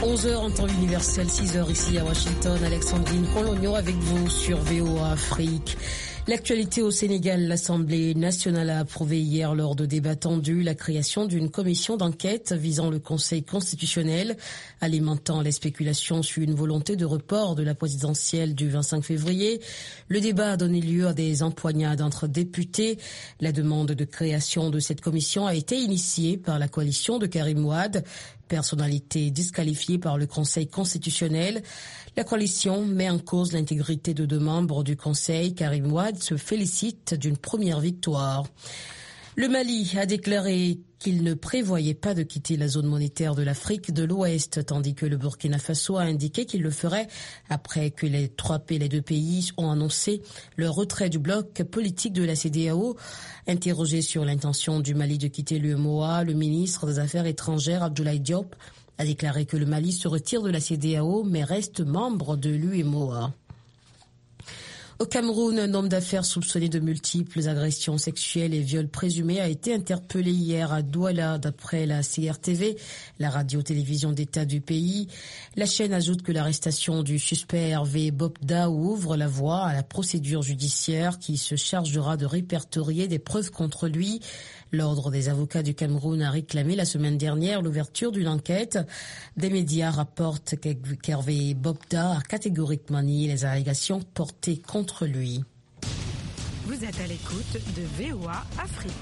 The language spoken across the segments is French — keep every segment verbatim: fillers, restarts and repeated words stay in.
onze heures en temps universel, six heures ici à Washington. Alexandrine Cologno avec vous sur V O A Afrique. L'actualité au Sénégal, l'Assemblée nationale a approuvé hier lors de débats tendus la création d'une commission d'enquête visant le Conseil constitutionnel, alimentant les spéculations sur une volonté de report de la présidentielle du vingt-cinq février. Le débat a donné lieu à des empoignades entre députés. La demande de création de cette commission a été initiée par la coalition de Karim Wade, personnalité disqualifiée par le Conseil constitutionnel. La coalition met en cause l'intégrité de deux membres du Conseil. Karim Wade se félicite d'une première victoire. Le Mali a déclaré qu'il ne prévoyait pas de quitter la zone monétaire de l'Afrique de l'Ouest, tandis que le Burkina Faso a indiqué qu'il le ferait après que les trois pays, les deux pays ont annoncé le retrait du bloc politique de la C E D E A O. Interrogé sur l'intention du Mali de quitter l'U E M O A, le ministre des Affaires étrangères Abdoulaye Diop a déclaré que le Mali se retire de la C E D E A O mais reste membre de l'U E M O A. Au Cameroun, un homme d'affaires soupçonné de multiples agressions sexuelles et viols présumés a été interpellé hier à Douala, d'après la C R T V, la radio-télévision d'État du pays. La chaîne ajoute que l'arrestation du suspect Hervé Bopda ouvre la voie à la procédure judiciaire qui se chargera de répertorier des preuves contre lui. L'Ordre des avocats du Cameroun a réclamé la semaine dernière l'ouverture d'une enquête. Des médias rapportent qu'Hervé Bopda a catégoriquement nié les allégations portées contre lui. Vous êtes à l'écoute de V O A Afrique.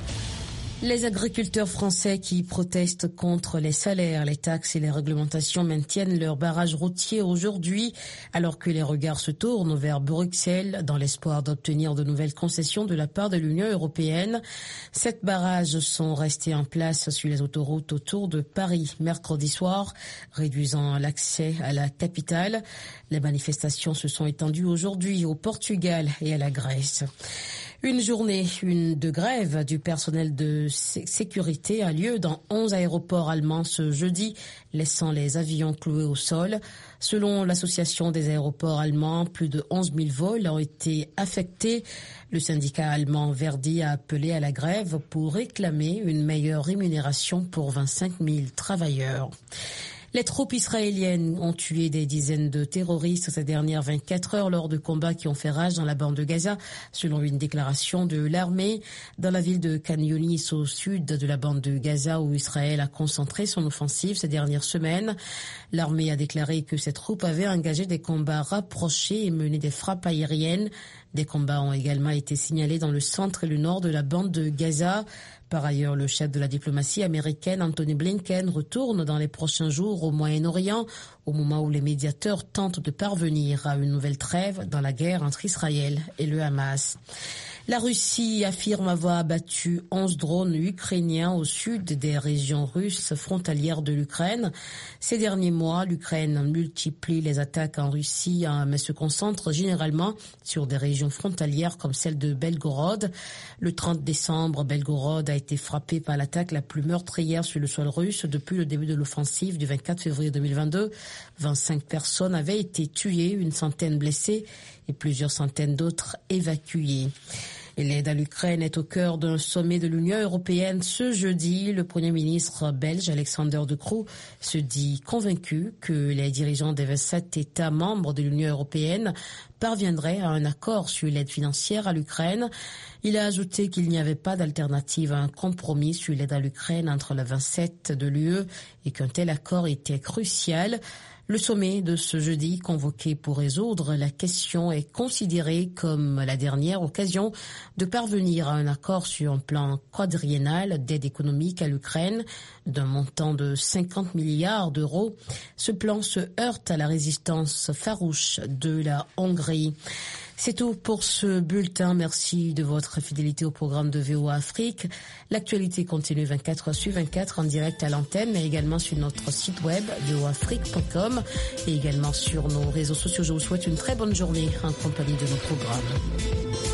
Les agriculteurs français qui protestent contre les salaires, les taxes et les réglementations maintiennent leur barrage routier aujourd'hui, alors que les regards se tournent vers Bruxelles dans l'espoir d'obtenir de nouvelles concessions de la part de l'Union européenne. Sept barrages sont restés en place sur les autoroutes autour de Paris mercredi soir, réduisant l'accès à la capitale. Les manifestations se sont étendues aujourd'hui au Portugal et à la Grèce. Une journée une de grève du personnel de sécurité a lieu dans onze aéroports allemands ce jeudi, laissant les avions cloués au sol. Selon l'association des aéroports allemands, plus de onze mille vols ont été affectés. Le syndicat allemand Verdi a appelé à la grève pour réclamer une meilleure rémunération pour vingt-cinq mille travailleurs. Les troupes israéliennes ont tué des dizaines de terroristes ces dernières vingt-quatre heures lors de combats qui ont fait rage dans la bande de Gaza, selon une déclaration de l'armée. Dans la ville de Khan Younis, au sud de la bande de Gaza, où Israël a concentré son offensive ces dernières semaines, l'armée a déclaré que ses troupes avaient engagé des combats rapprochés et mené des frappes aériennes. Des combats ont également été signalés dans le centre et le nord de la bande de Gaza. Par ailleurs, le chef de la diplomatie américaine, Anthony Blinken, retourne dans les prochains jours au Moyen-Orient, au moment où les médiateurs tentent de parvenir à une nouvelle trêve dans la guerre entre Israël et le Hamas. La Russie affirme avoir abattu onze drones ukrainiens au sud des régions russes frontalières de l'Ukraine. Ces derniers mois, l'Ukraine multiplie les attaques en Russie, mais se concentre généralement sur des régions frontalières comme celle de Belgorod. Le trente décembre, Belgorod a été frappé par l'attaque la plus meurtrière sur le sol russe depuis le début de l'offensive du vingt-quatre février deux mille vingt-deux. vingt-cinq personnes avaient été tuées, une centaine blessées et plusieurs centaines d'autres évacuées. Et l'aide à l'Ukraine est au cœur d'un sommet de l'Union européenne ce jeudi. Le Premier ministre belge Alexander De Croo se dit convaincu que les dirigeants des vingt-sept États membres de l'Union européenne parviendraient à un accord sur l'aide financière à l'Ukraine. Il a ajouté qu'il n'y avait pas d'alternative à un compromis sur l'aide à l'Ukraine entre les vingt-sept de l'U E et qu'un tel accord était crucial. Le sommet de ce jeudi, convoqué pour résoudre la question, est considéré comme la dernière occasion de parvenir à un accord sur un plan quadriennal d'aide économique à l'Ukraine d'un montant de cinquante milliards d'euros. Ce plan se heurte à la résistance farouche de la Hongrie. C'est tout pour ce bulletin. Merci de votre fidélité au programme de V O A Afrique. L'actualité continue vingt-quatre heures sur vingt-quatre en direct à l'antenne, mais également sur notre site web v o afrique point com et également sur nos réseaux sociaux. Je vous souhaite une très bonne journée en compagnie de nos programmes.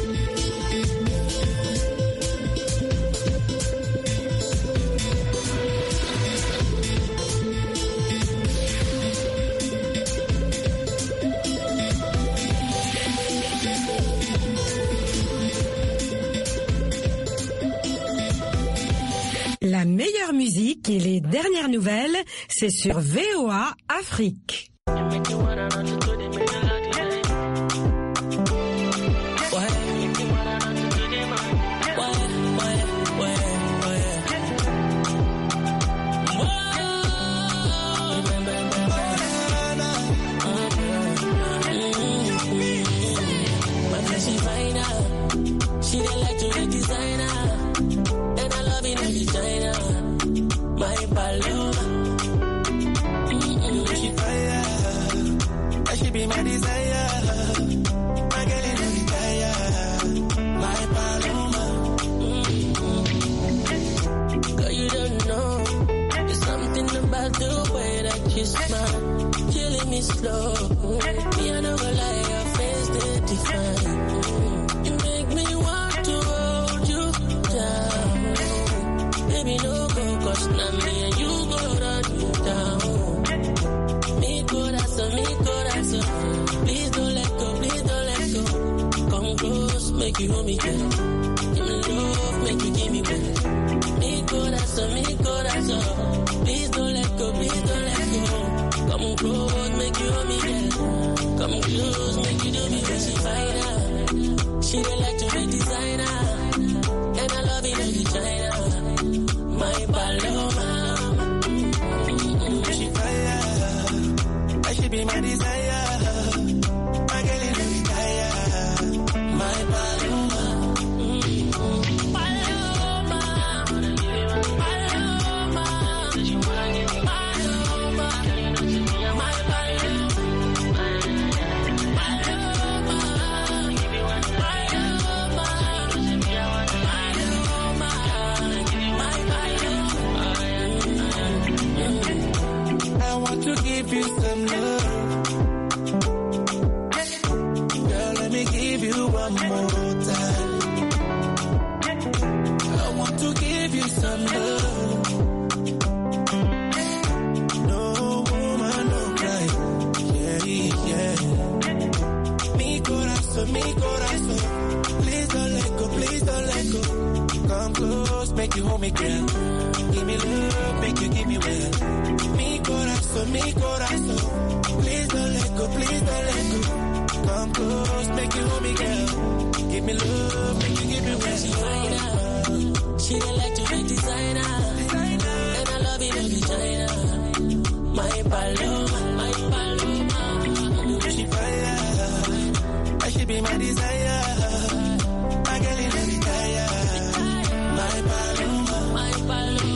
La meilleure musique et les dernières nouvelles, c'est sur V O A Afrique. Slow, me I no go lie, your face they define. You make me want to hold you down. Baby no go, cause now me and you go run you down. Me corazón, mi corazón. Please don't let go, please don't let go. Come close, make you hold me girl. Give me love, make you give me well. Mi corazón, mi corazón. Please don't let go, please don't let go. Come close, make you hold me, girl. Come close, make you do me when she find out. She don't like to be designer, and I love it in the China. My Paloma, mm-hmm. She fire, I should be my desire. My girl in the fire, my Paloma, mm-hmm. Paloma, Paloma, to give you some love. Girl, let me give you one more time. I want to give you some love. No woman, no cry. Yeah, yeah. Mi corazón, mi corazón. Please don't let go, please don't let go. Come close, make you hold me, girl. Give me love, make you give me well. Mi corazón, mi corazón. Please don't let go, please don't let go. Come close, make you hold me, girl. Give me love, make you give me well. She find out, she don't like to be designer, and I love it in the China. My Paloma, my Paloma. She fire, I should be my desire. My girl in the fire, my Paloma, my Paloma.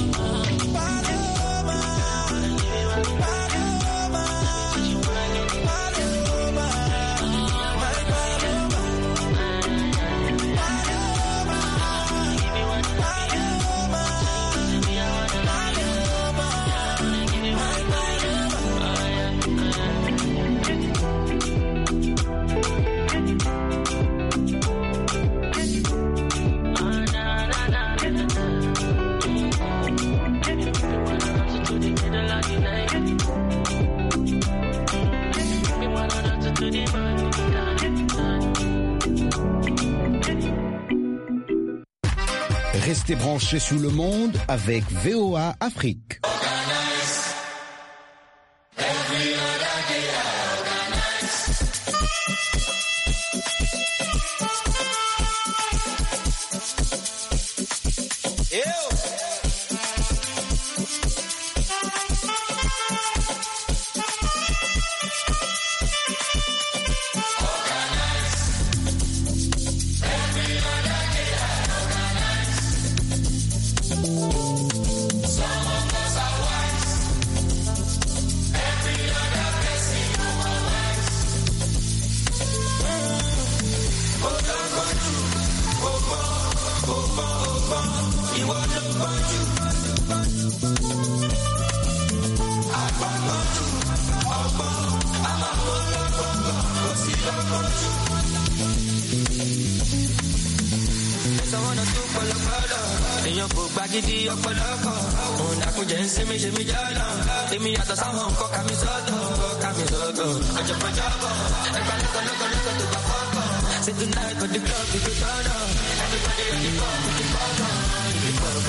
Restez branchés sous le monde avec V O A Afrique. Èèyàn kò gbàgídí ọ̀pọ̀lọpọ̀ òun àkójẹ ń sinmi ṣe mí jọ́nà èmi yàtọ̀ sáwọn nǹkan kàmí sọ́dọ̀ kàmí sọ́dọ̀ ọjọ́pọ̀ jọ́bọ̀ ẹgbẹ́ lọ́kọ̀lọ́kọ̀ tó gbà fọ́kọ̀ say tonight for the club we go turn up everybody ready for the bottom.